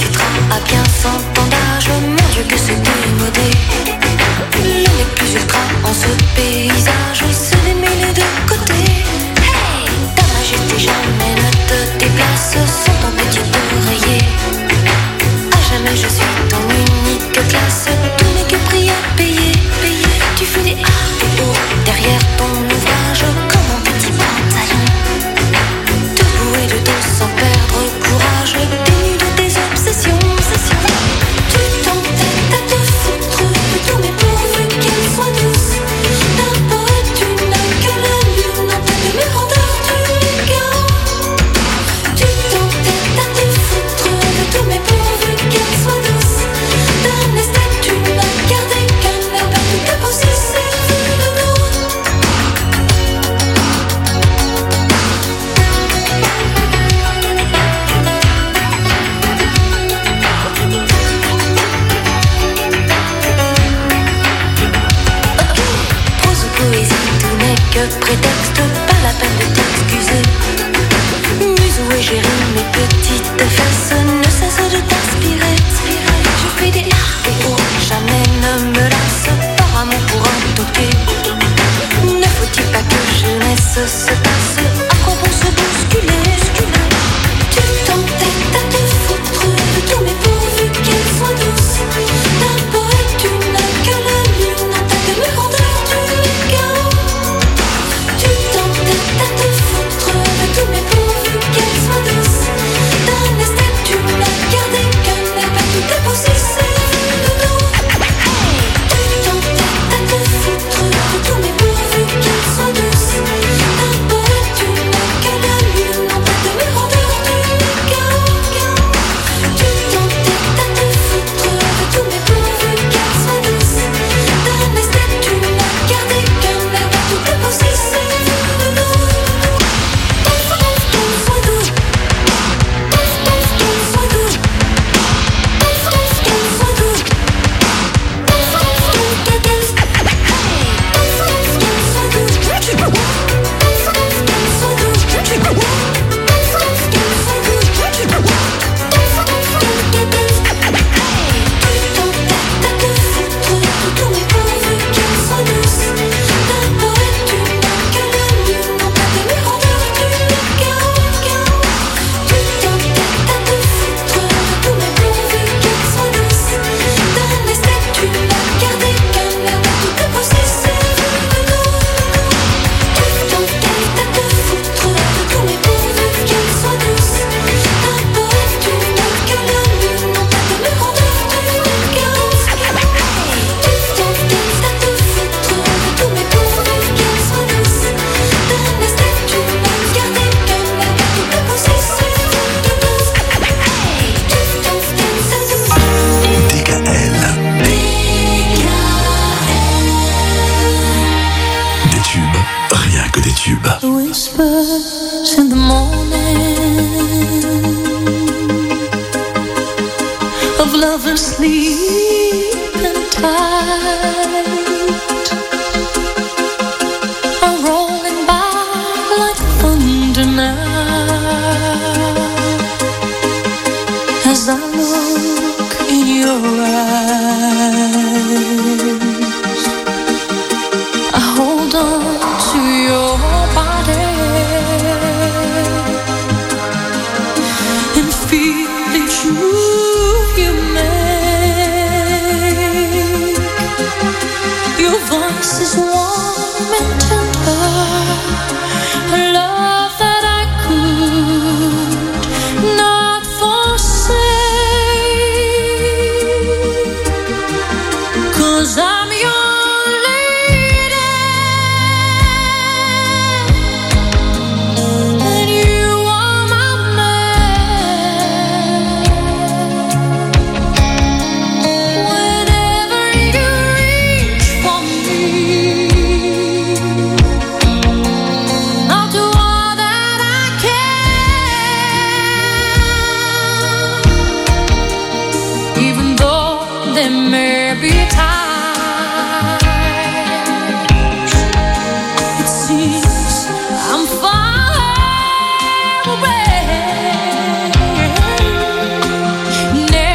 hésitera à bien s'entendage. Mon Dieu que c'est démodé. Le nez plus ultra en ce paysage, se démêle les deux côtés. Hey, ta majesté jamais ne te déplace sans ton petit oreiller. À jamais je suis ton unique classe. Tout n'est que prix à payer. Tu fais des A et O derrière ton ouvrage comme un petit pantalon. Debout et de dos sans perdre courage, dénu de tes obsessions. Tu t'entêtes à te foutre de tout, mais pourvu qu'elle soit douce. D'un poète, tu n'as que la lune en tête de mes rondeurs du chaos. Tu t'entêtes à te foutre de tout, mais pourvu qu'elle soit douce. D'un esthète, tu n'as gardé qu'un air perdu de possessif de nous. Prose ou poésie, tout n'est que prétexte, pas la peine de t'excuser. Muse ou égérie, mes petites fesses ne cessent de t'inspirer. Je fais des A et O, jamais ne me lasse, par amour pour un toqué. Ne faut-il pas que jeunesse se passe, à quoi bon se bousculer? Tu t'entêtes à te foutre de tout, mais pourvu qu'elle soit douce. D'un poète, tu n'as que la lune en tête de mes rondeurs du chaos. Tu t'entêtes à te foutre de tout, mais pourvu qu'elle soit douce. D'un esthète, tu n'as gardé qu'un air perdu de possessif de nous. Tu t'entêtes à te foutre de tout, mais pourvu qu'elle soit douce. D'un poète, tu n'as que la lune en tête de mes rondeurs du chaos. Tu t'entêtes à te foutre de tout, mais pourvu qu'elle soit douce. D'un esthète, tu n'as gardé qu'un air perdu de possessif de nous. Sois doux. Sois doux. Whispers in the morning of lovers sleeping tight are rolling by like thunder now as I look in your eyes. I hold on to your body and feel each move you make. Your voice is warm and tender, a love that I could not forsake. 'Cause I'm your lady and you are my man. Whenever you reach for me, I'll do all that I can, even though there may be times it seems I'm far away.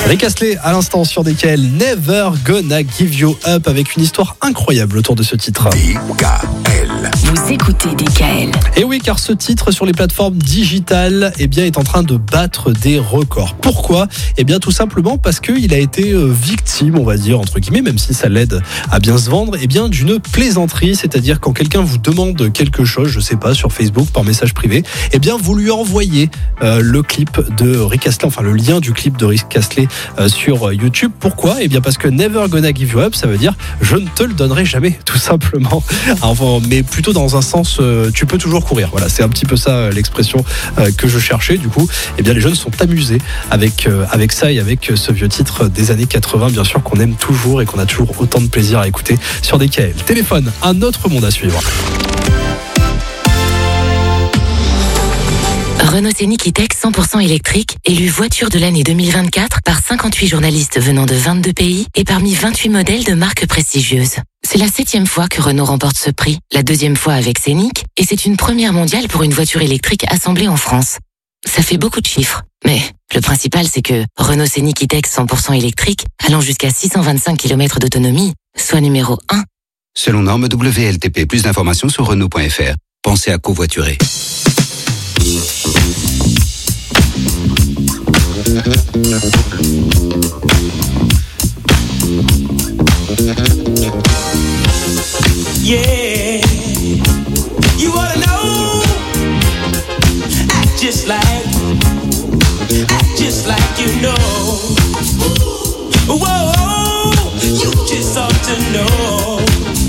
Rick Astley à l'instant sur DKL, Never Gonna Give You Up, avec une histoire incroyable autour de ce titre. DKL. Vous écoutez DKL. Et oui, car ce titre sur les plateformes digitales est en train de battre des records. Pourquoi ? Tout simplement parce qu'il a été victime, on va dire, entre guillemets, même si ça l'aide à bien se vendre, d'une plaisanterie. C'est-à-dire quand quelqu'un vous demande quelque chose, je sais pas, sur Facebook, par message privé, vous lui envoyez le clip de Rick Astley, enfin le lien du clip de Rick Astley sur YouTube. Pourquoi ? Parce que Never Gonna Give You Up, ça veut dire je ne te le donnerai jamais, tout simplement. Enfin, mais plutôt dans un sens, tu peux toujours courir. Voilà, c'est un petit peu ça l'expression que je cherchais. Du coup, les jeunes sont amusés avec ça et avec ce vieux titre des années 80, bien sûr, qu'on aime toujours et qu'on a toujours autant de plaisir à écouter sur DKL. Téléphone, un autre monde à suivre. Renault Scénic E-Tech 100% électrique, élu voiture de l'année 2024 par 58 journalistes venant de 22 pays et parmi 28 modèles de marques prestigieuses. C'est la 7e fois que Renault remporte ce prix, la 2e fois avec Scénic, et c'est une première mondiale pour une voiture électrique assemblée en France. Ça fait beaucoup de chiffres, mais le principal c'est que Renault Scénic E-Tech 100% électrique, allant jusqu'à 625 km d'autonomie, soit numéro 1. Selon norme WLTP, plus d'informations sur Renault.fr. Pensez à covoiturer. Yeah, you wanna know? Act just like you know. Whoa, you just ought to know.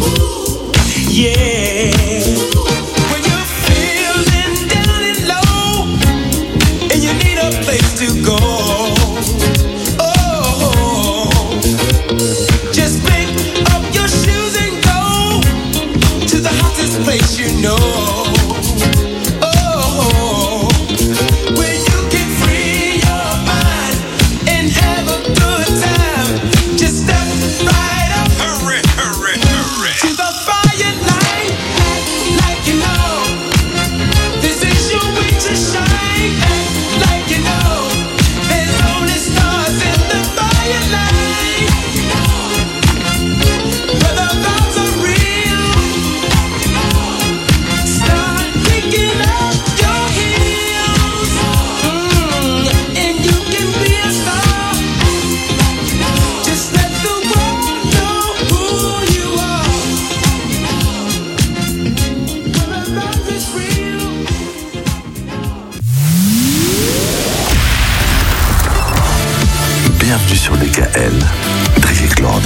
Yeah. When you're feeling down and low and you need a place to go. Place you know, where you can free your mind and have a good time. Just step right up, hurry to the fire line, like you know this is your way to shine. Like you know there's only stars in the fire line. Where the vibes are real. Bienvenue sur DKL. David Lord.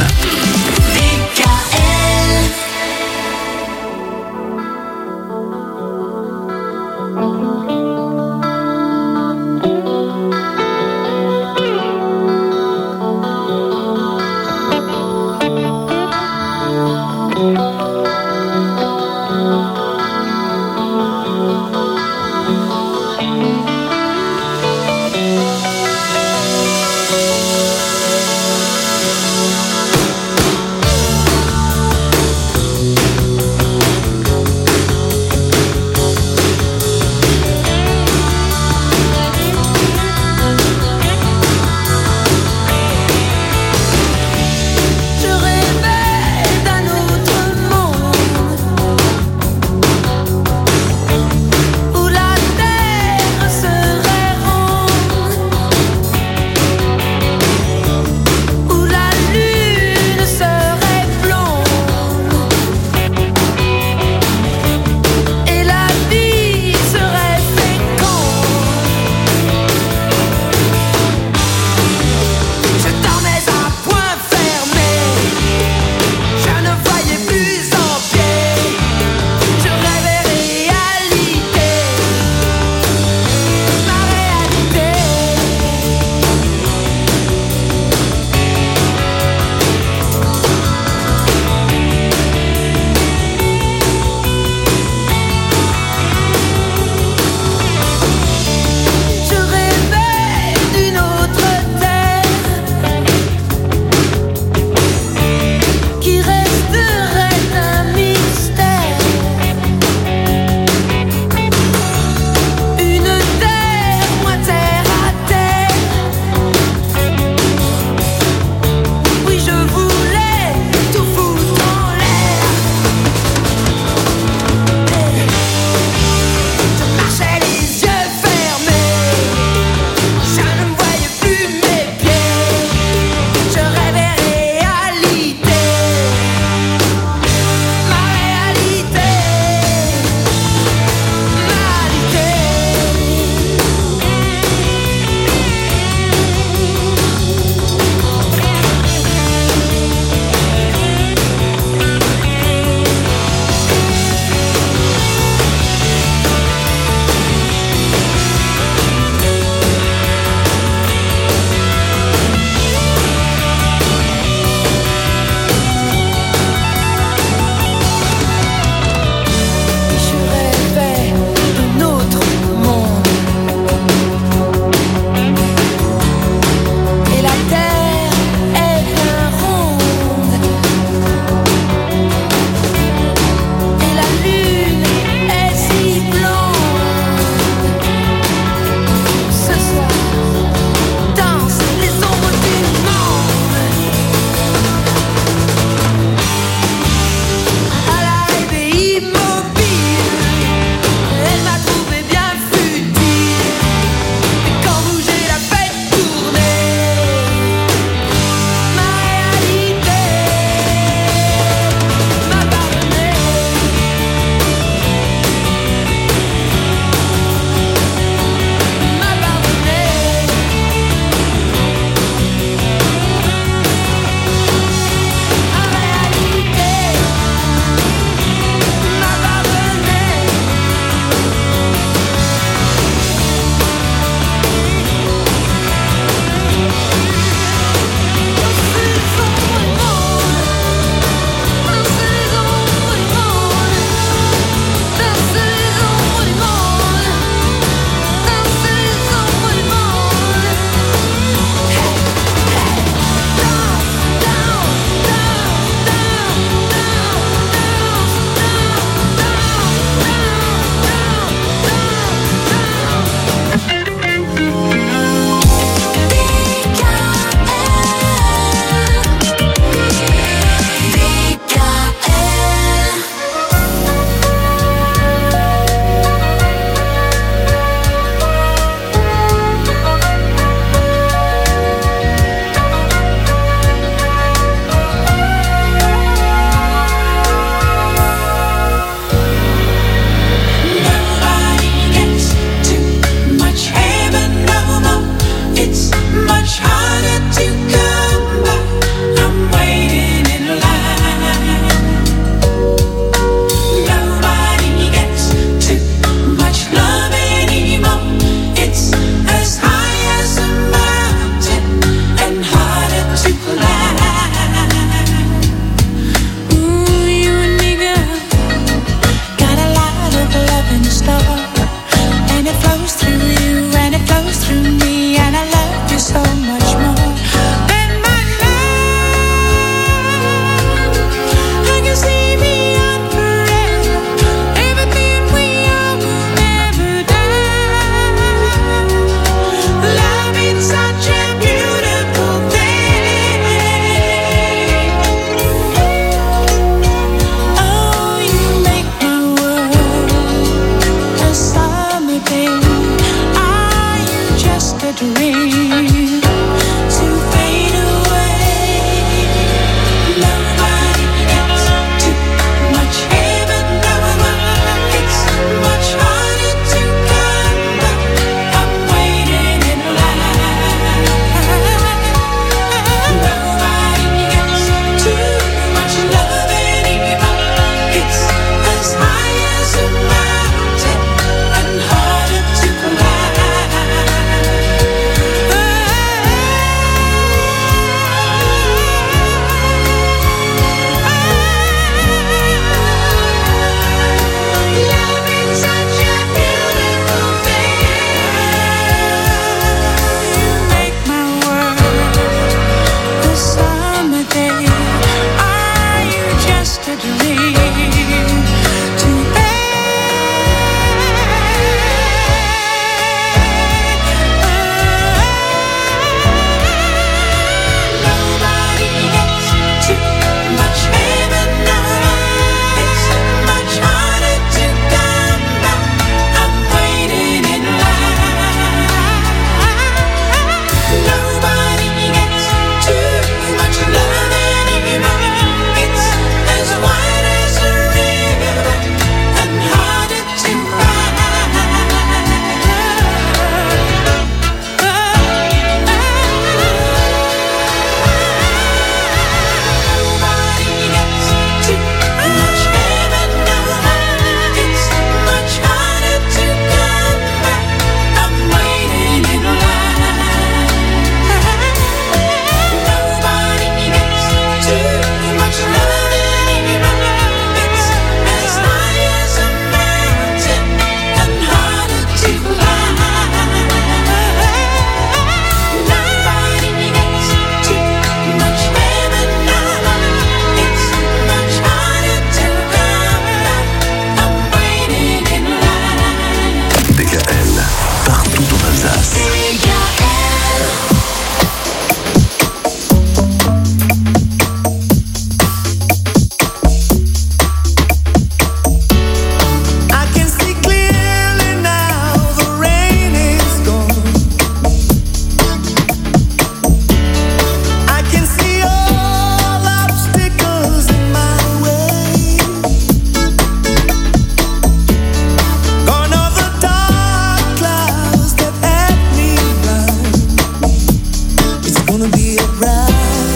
gonna be a bright,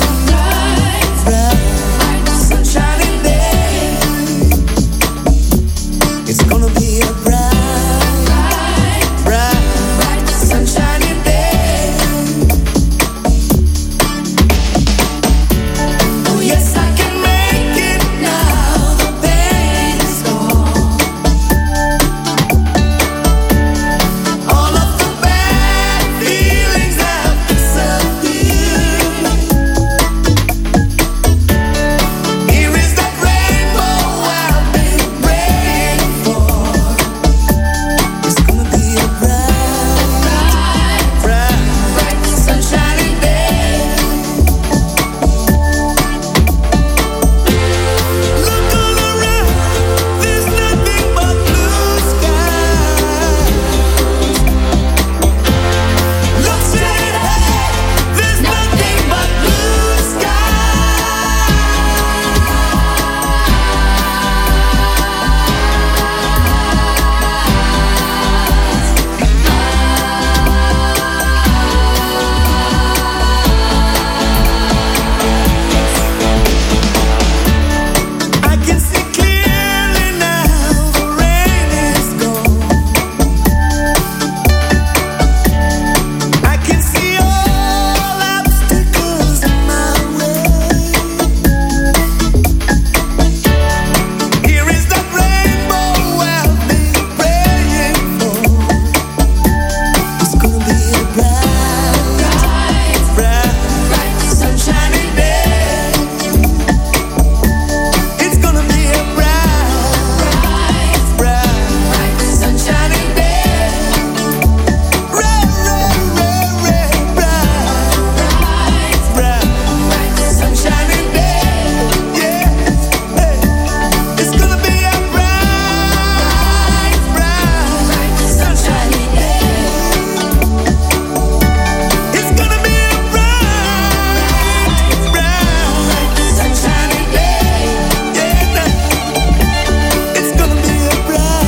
sunshiny day. It's gonna be a bright, sunshiny day. Oh yes, I can make it now. The pain is gone. All of the bad feelings have disappeared. Here is that rainbow I've been praying for. It's gonna be a bright, sunshiny day. Look all around, there's nothing but blue skies. Look straight ahead, there's nothing but blue I can see clearly now, the rain is gone. I can see all obstacles in my way. Here is the rainbow I've been praying for. It's gonna be a bright, sunshiny day. It's gonna be a bright, sunshiny day. Bright, sunshiny day. Yeah, hey. It's gonna be a bright, sunshiny day. It's gonna be a bright, sunshiny day. Yeah, it's gonna be a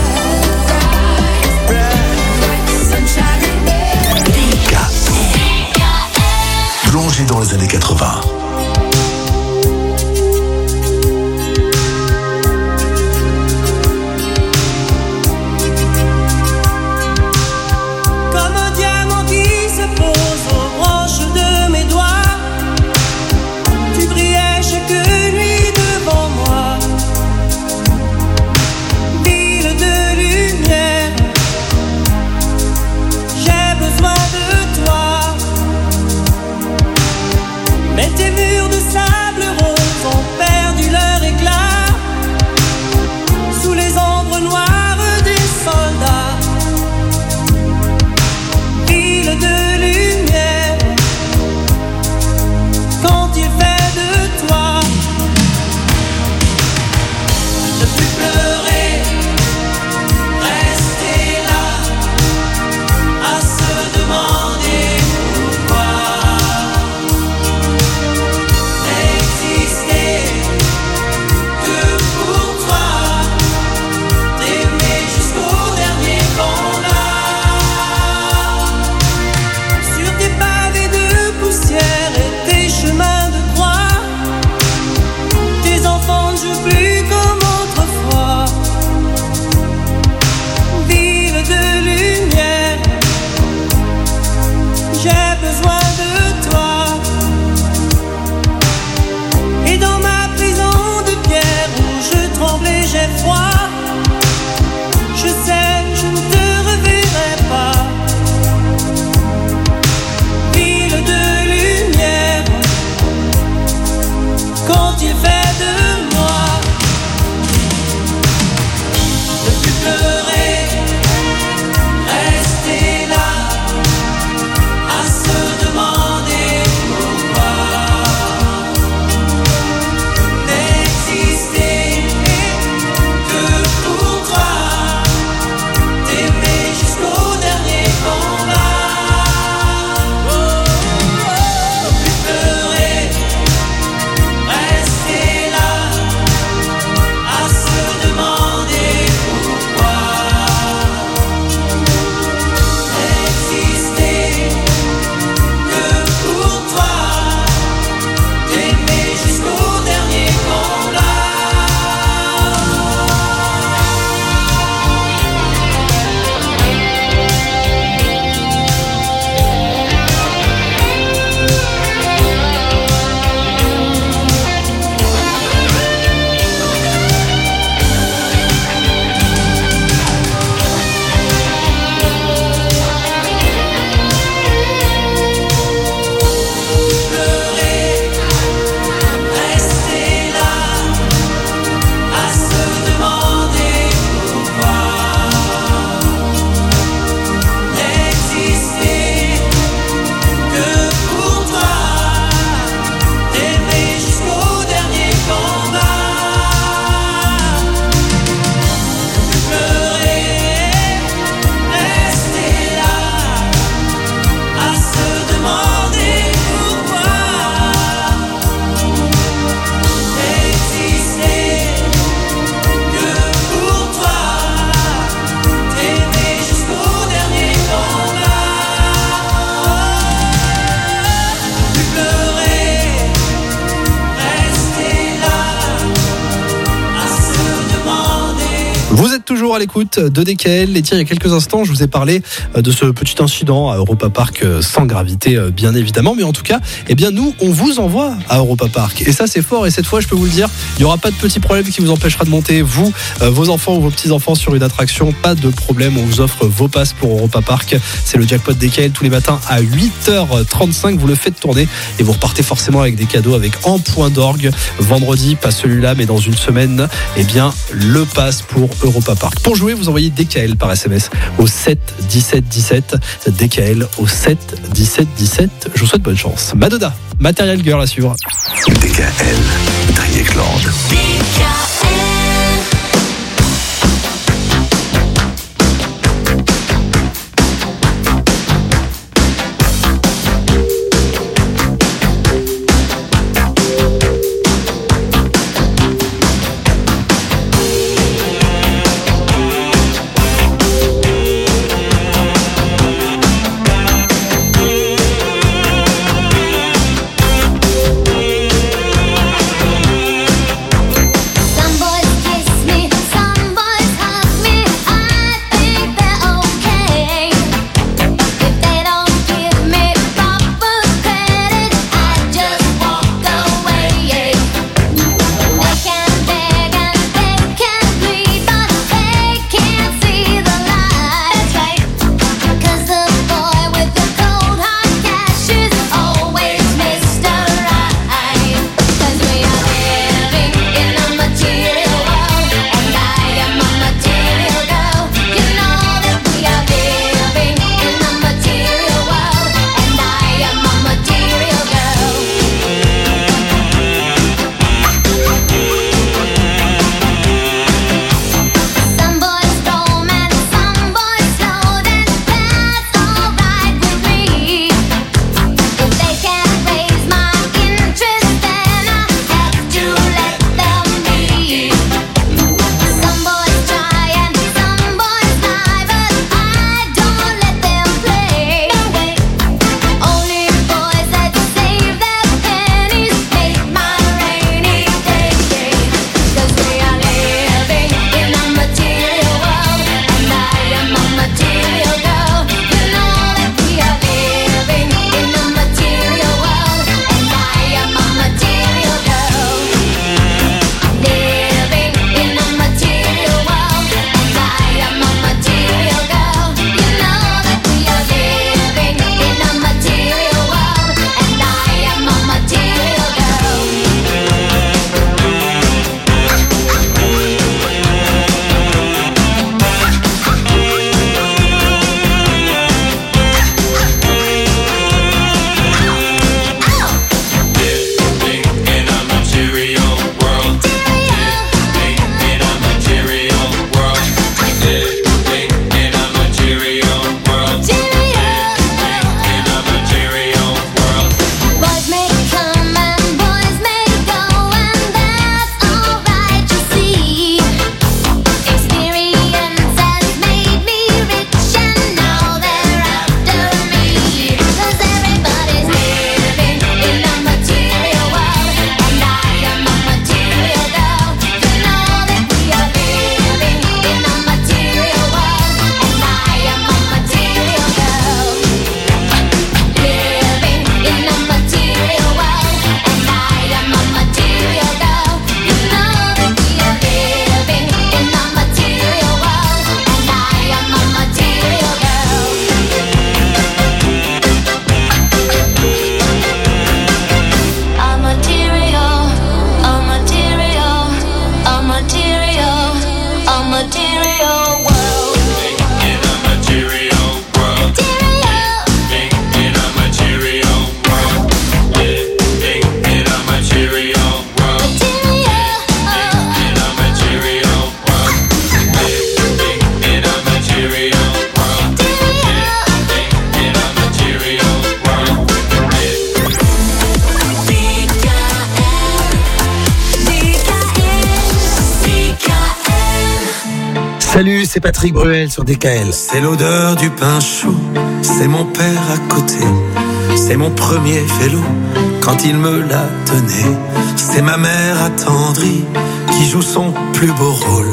bright, sunshiny day. Plongé dans les années 80. Comme un diamant qui se pose aux branches de mes doigts, tu brillais chaque nuit devant moi. Ville de lumière, j'ai besoin de toi. Mais tes murs de sable rose ont perdu leur éclat sous les ombres noires des soldats. Ville de lumière, qu'ont-ils fait de toi? Ne plus pleurer, rester là, à se demander pourquoi. Les êtes toujours à l'écoute de DKL. Et tiens, il y a quelques instants, je vous ai parlé de ce petit incident à Europa Park, sans gravité bien évidemment, mais en tout cas, eh bien nous, on vous envoie à Europa Park. Et ça, c'est fort. Et cette fois, je peux vous le dire, il n'y aura pas de petit problème qui vous empêchera de monter, vous, vos enfants ou vos petits-enfants sur une attraction. Pas de problème, on vous offre vos passes pour Europa Park. C'est le jackpot DKL tous les matins à 8h35. Vous le faites tourner et vous repartez forcément avec des cadeaux, avec En Point d'Orgue. Vendredi, pas celui-là, mais dans une semaine, eh bien, le pass pour Europa Park. Pour jouer, vous envoyez DKL par SMS au 7 17 17. DKL au 7 17 17. Je vous souhaite bonne chance. Madonna, Material Girl à suivre. DKL, Triangle. Salut, c'est Patrick Bruel sur DKL. C'est l'odeur du pain chaud, c'est mon père à côté, c'est mon premier vélo quand il me l'a donné. C'est ma mère attendrie qui joue son plus beau rôle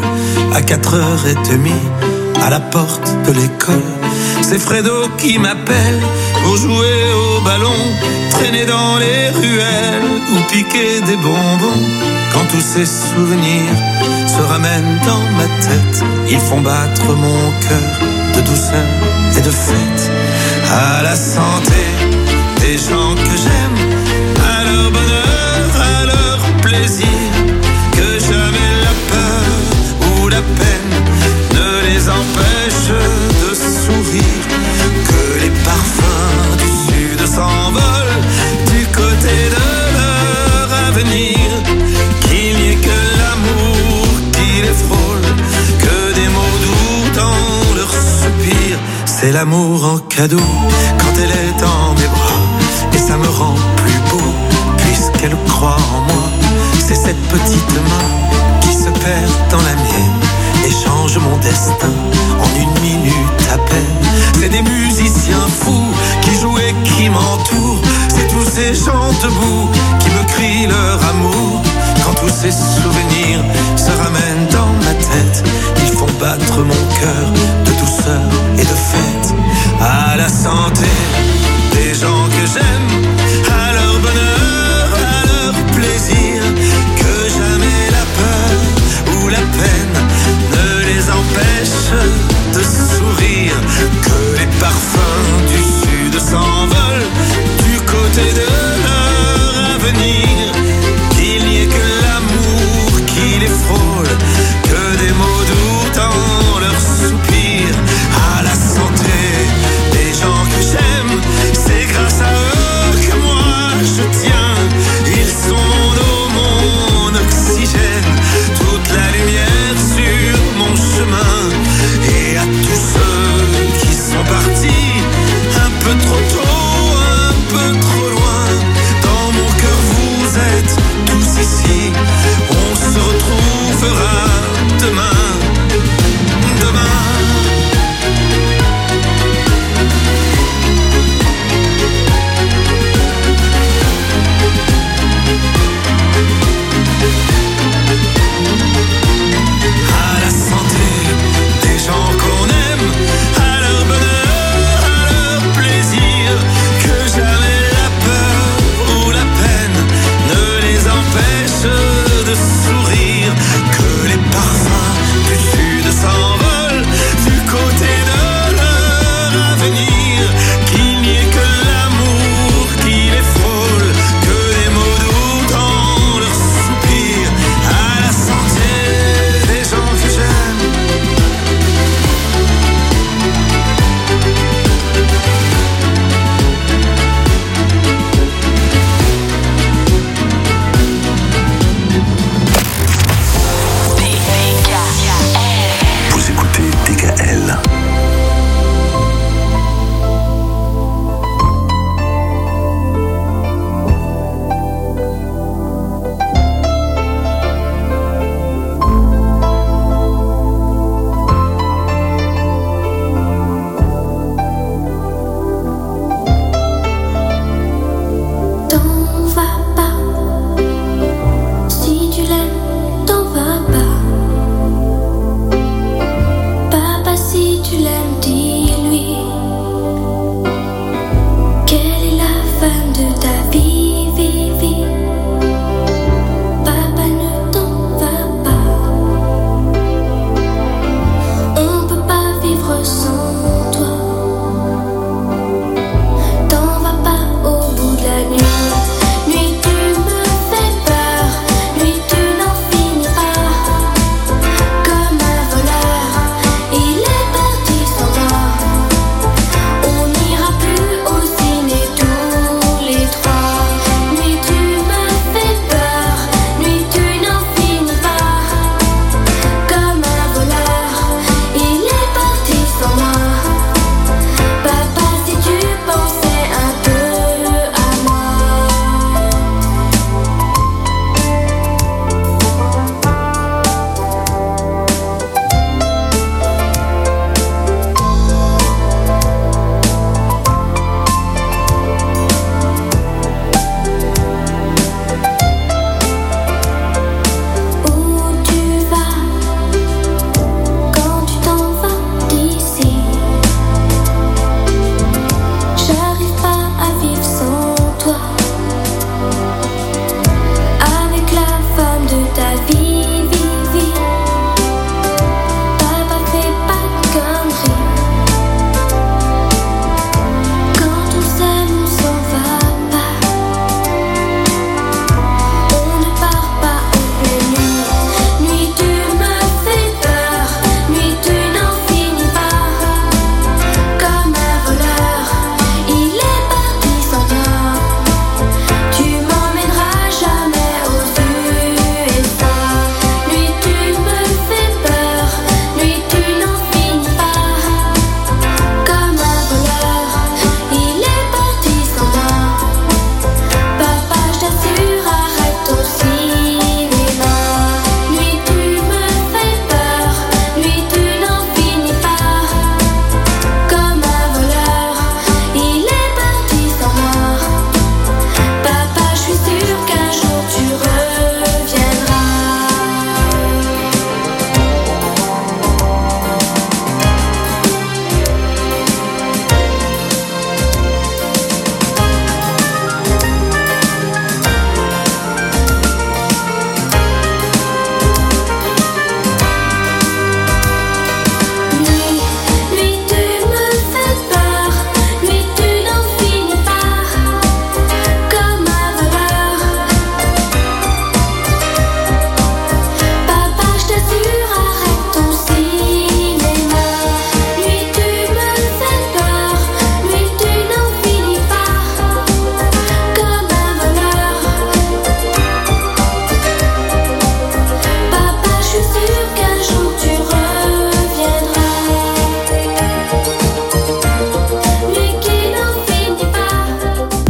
à 4h30 à la porte de l'école. C'est Fredo qui m'appelle pour jouer au ballon, traîner dans les ruelles ou piquer des bonbons. Quand tous ces souvenirs se ramènent dans ma tête, ils font battre mon cœur de douceur et de fête. À la santé des gens que j'aime, à leur bonheur, à leur plaisir, que jamais la peur ou la peine ne les empêche de sourire, que les parfums du sud s'envolent du côté de leur avenir, qu'il n'y ait que l'amour qui les frôle, que des mots doux dans leur soupir. C'est l'amour en cadeau quand elle est dans mes bras, et ça me rend plus beau puisqu'elle croit en moi. C'est cette petite main qui se perd dans la mienne et change mon destin en une minute à peine. C'est des musiciens fous qui jouent et qui m'entourent. C'est tous ces gens debout qui me crient leur amour. Quand tous ces souvenirs se ramènent dans ma tête, ils font battre mon cœur de douceur et de fête. À la santé des gens que j'aime, à leur bonheur, à leur plaisir, que jamais la peur ou la peine ne les empêche de sourire, que les parfums du sud s'envolent du côté de leur avenir, qu'il n'y ait que l'amour qui les frôle, que des mots doux dans leur soupir. À la santé des gens que j'aime, c'est grâce à eux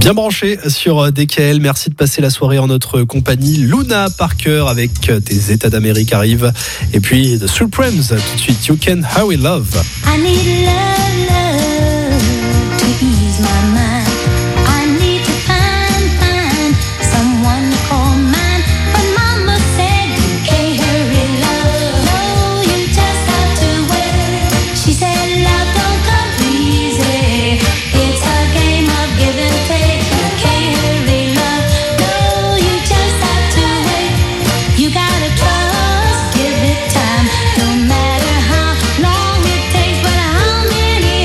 Bien branché sur DKL. Merci de passer la soirée en notre compagnie. Luna Parker avec tes États d'Amérique arrive. Et puis The Supremes tout de suite. You Can Hurry Love. I need love to ease my mind. I need to find someone to call mine. But mama said you can't hurry love. No, you just have to wait. She said love don't come easy. It's a game of give and take. You can't hurry love. No, you just have to wait. You gotta trust, give it time. No matter how long it takes, but how many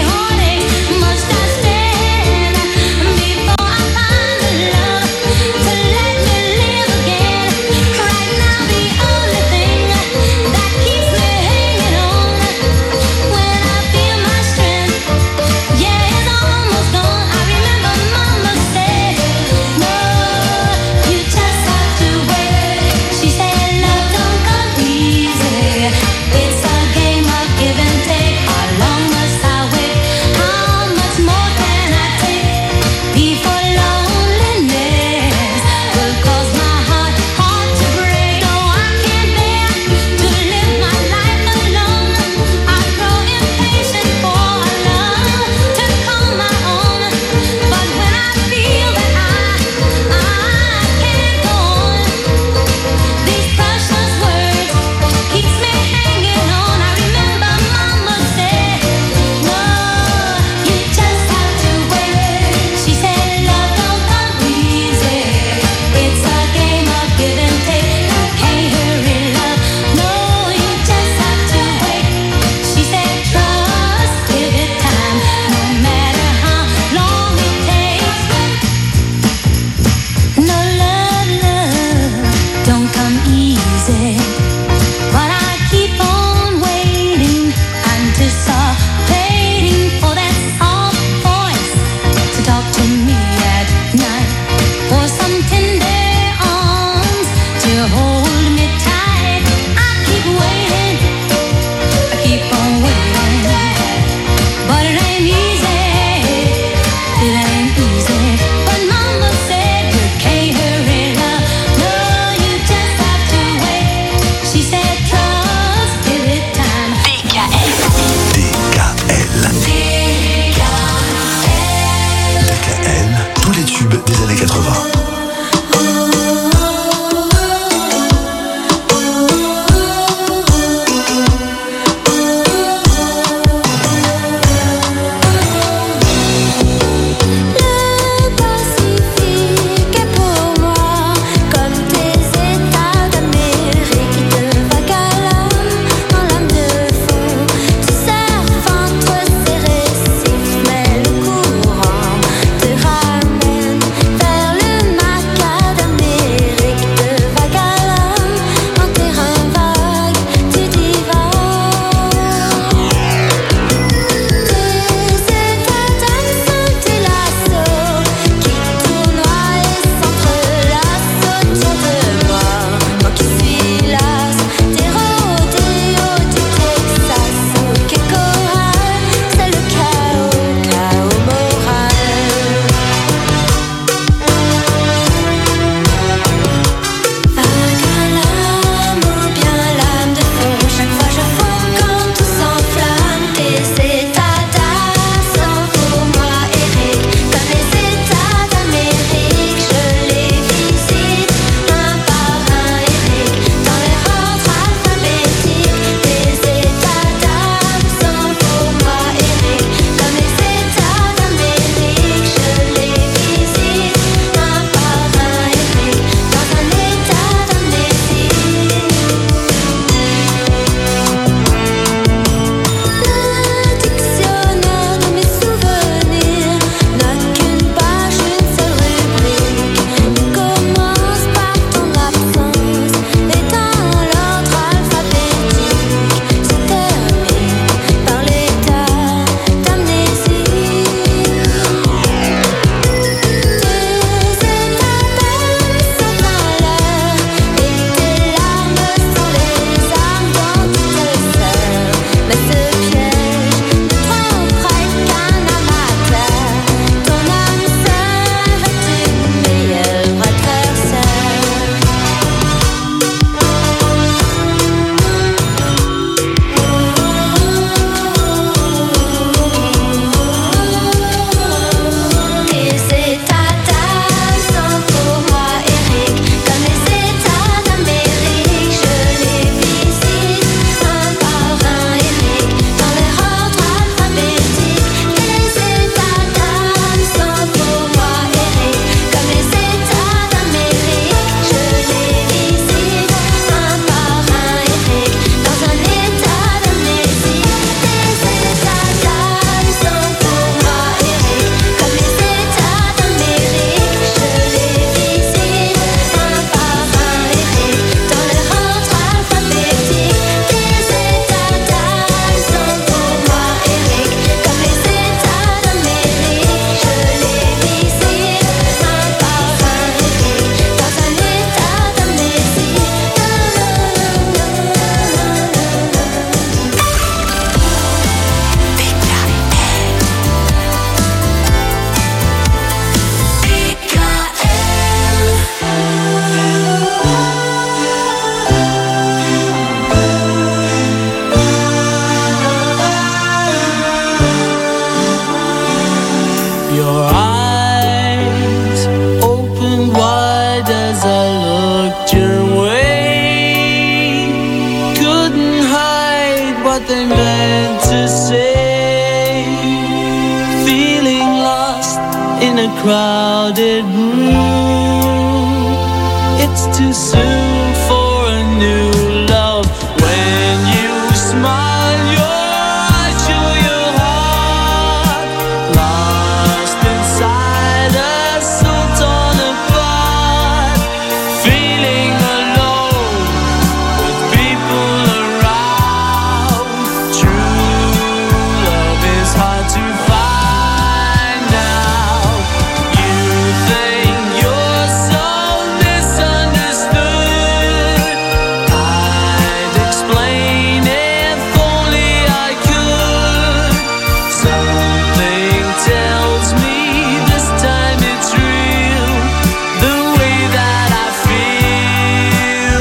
crowded room. It's too soon for a new love. When you smile, your eyes show your heart. Lost inside a soul torn apart. Feeling alone with people around. True love is hard to find now. You think you're so misunderstood. I'd explain if only I could. Something tells me this time it's real. The way that I feel.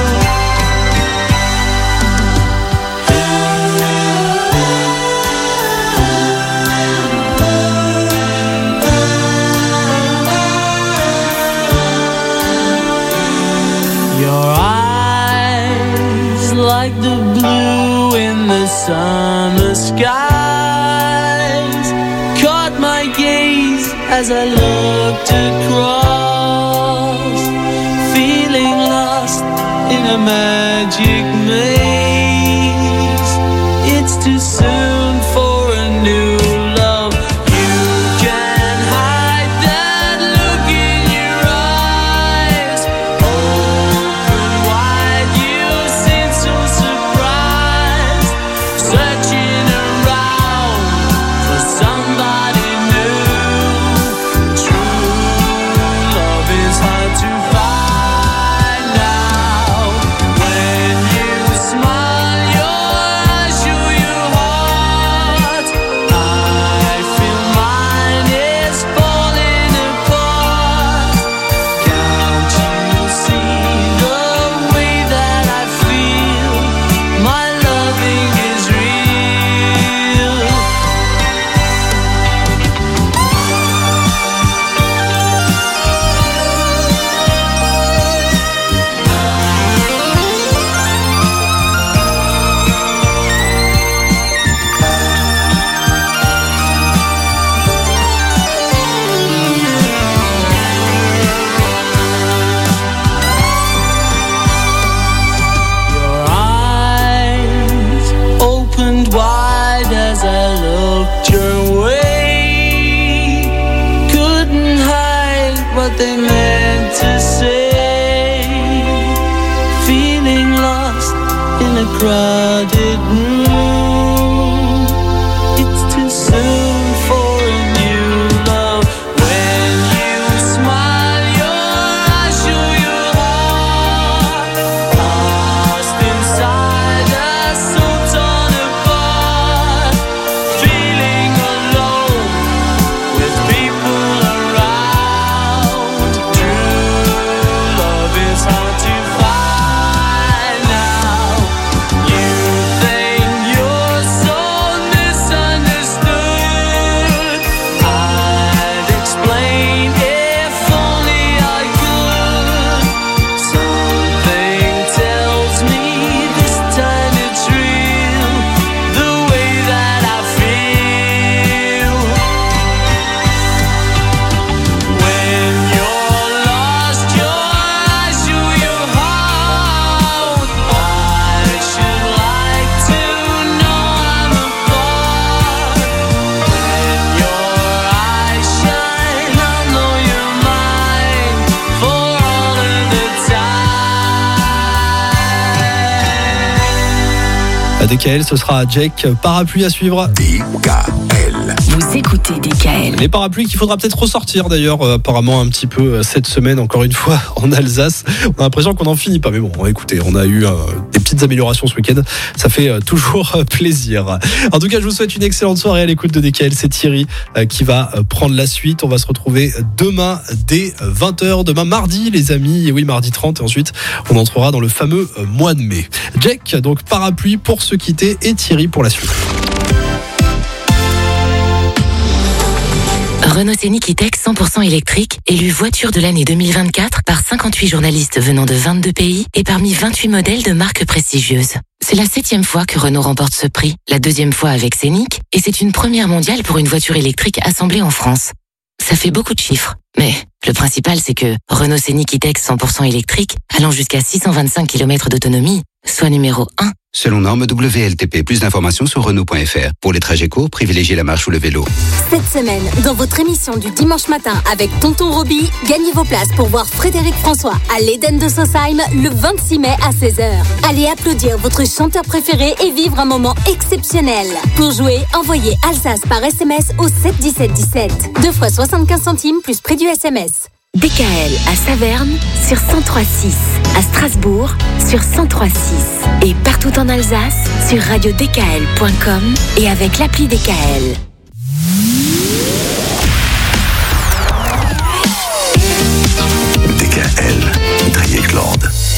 Your eyes like the blue in the summer skies caught my gaze as I looked across, feeling lost in a magic maze. It's too soon for a new love. You can hide that look in your eyes. Open wide, you seem so surprised, searching around for somebody new. True love is hard to find now. When you smile, your eyes show your heart. I feel mine is falling apart. Can't you see the way that I feel? My loving is real. Your eyes opened wide as I looked your way. Couldn't hide what they meant to say. Feeling lost in a crowded room. It's too soon for a new love. When you smile, your eyes show your heart. Lost inside a soul torn apart. Feeling alone with people around. True love is hard to find now. You think you're so misunderstood. I'd explain if only I could. Something tells me this time it's real. The way that I feel. When you're lost, your eyes show your heart. I should like to know I'm apart. When your eyes shine, I'll know you're mine for all of the time. À DKL, ce sera Jake, Parapluie à suivre. DKL. Vous écoutez DKL. Les parapluies qu'il faudra peut-être ressortir d'ailleurs, apparemment un petit peu cette semaine, encore une fois, en Alsace. On a l'impression qu'on n'en finit pas, mais bon, écoutez, on a eu des petites améliorations ce week-end. Ça fait toujours plaisir. En tout cas, je vous souhaite une excellente soirée à l'écoute de DKL. C'est Thierry qui va prendre la suite. On va se retrouver demain dès 20h. Demain mardi, les amis. Et oui, mardi 30. Et ensuite, on entrera dans le fameux mois de mai. Jack, donc Parapluie pour se quitter, et Thierry pour la suite. Renault Scénic E-Tech 100% électrique, élu voiture de l'année 2024 par 58 journalistes venant de 22 pays et parmi 28 modèles de marques prestigieuses. C'est la 7e fois que Renault remporte ce prix, la 2e fois avec Scénic, et c'est une première mondiale pour une voiture électrique assemblée en France. Ça fait beaucoup de chiffres. Mais le principal, c'est que Renault Scénic E-Tech 100% électrique, allant jusqu'à 625 km d'autonomie, soit numéro 1. Selon norme WLTP, plus d'informations sur Renault.fr. Pour les trajets courts, privilégiez la marche ou le vélo. Cette semaine, dans votre émission du dimanche matin avec Tonton Roby, gagnez vos places pour voir Frédéric François à l'Éden de Sausheim le 26 mai à 16h. Allez applaudir votre chanteur préféré et vivre un moment exceptionnel. Pour jouer, envoyez Alsace par SMS au 7 17 17. 2 fois 75 centimes plus prix du SMS. DKL à Saverne sur 103.6, à Strasbourg sur 103.6 et partout en Alsace sur radiodkl.com et avec l'appli DKL. DKL, Dreieckland.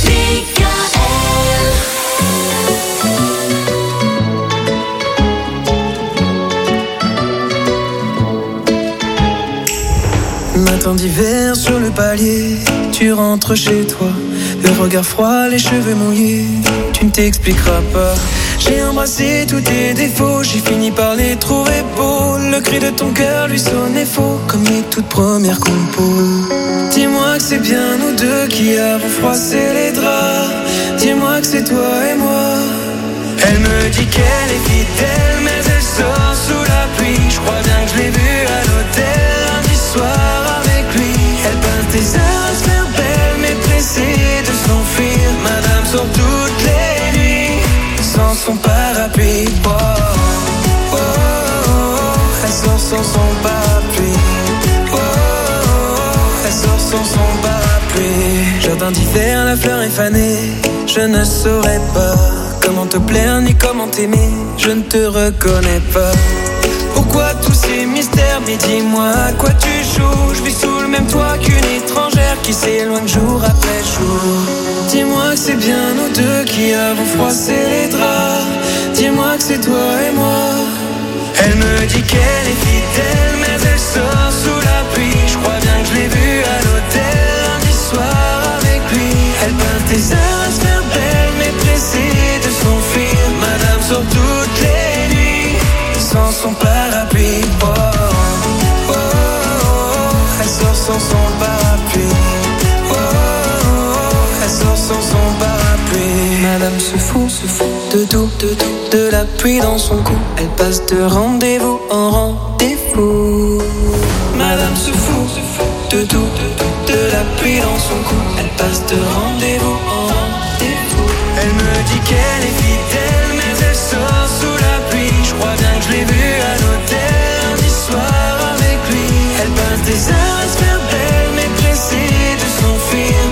Matin d'hiver sur le palier, tu rentres chez toi, le regard froid, les cheveux mouillés, tu ne t'expliqueras pas. J'ai embrassé tous tes défauts, j'ai fini par les trouver beaux. Le cri de ton cœur lui sonnait faux, comme les toutes premières compos. Dis-moi que c'est bien nous deux qui avons froissé les draps. Dis-moi que c'est toi et moi. Elle me dit qu'elle est fidèle, mais elle sort sous la pluie. Je crois bien que je l'ai vue à l'hôtel lundi soir avec lui. Elle pince des heures à se faire belle, mais pressée de s'enfuir. Madame sort toutes les nuits sans son parapluie. Oh, oh, oh, oh. Elle sort sans son parapluie. Oh, oh, oh. Elle sort sans son parapluie. Jardin d'hiver, la fleur est fanée. Je ne saurais pas comment te plaire ni comment t'aimer. Je ne te reconnais pas. Pourquoi tous ces mystères? Mais dis-moi à quoi tu joues. Je vis sous le même toit qu'une étrangère qui s'éloigne jour après jour. Dis-moi que c'est bien nous deux qui avons froissé les draps. Dis-moi que c'est toi et moi. Elle me dit qu'elle est fidèle, mais elle sort sous la pluie. Je crois bien que je l'ai vue à l'hôtel lundi soir avec lui. Elle pince des heures à se faire belle, mais pressée de s'enfuir. Madame sort toutes les nuits sans son parapluie. Oh, oh, oh, oh. Elle sort sans son parapluie. Oh, oh, oh. Elle sort sans son parapluie. Madame se fout de tout, de la pluie dans son cou. Elle passe de rendez-vous en rendez-vous. Madame se fout de tout, de la pluie dans son cou.